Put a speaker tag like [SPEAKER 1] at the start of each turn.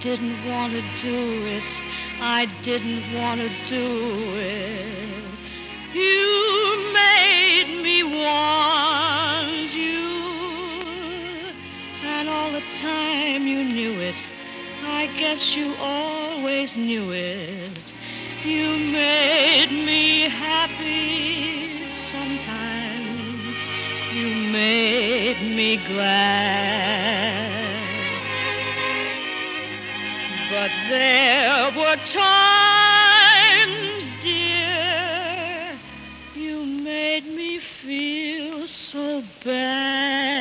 [SPEAKER 1] didn't want to do it. I didn't want to do it. You made me want you. And all the time you knew it. I guess you always knew it. You made me happy sometimes. You made me glad. But there were times, dear, you made me feel so bad.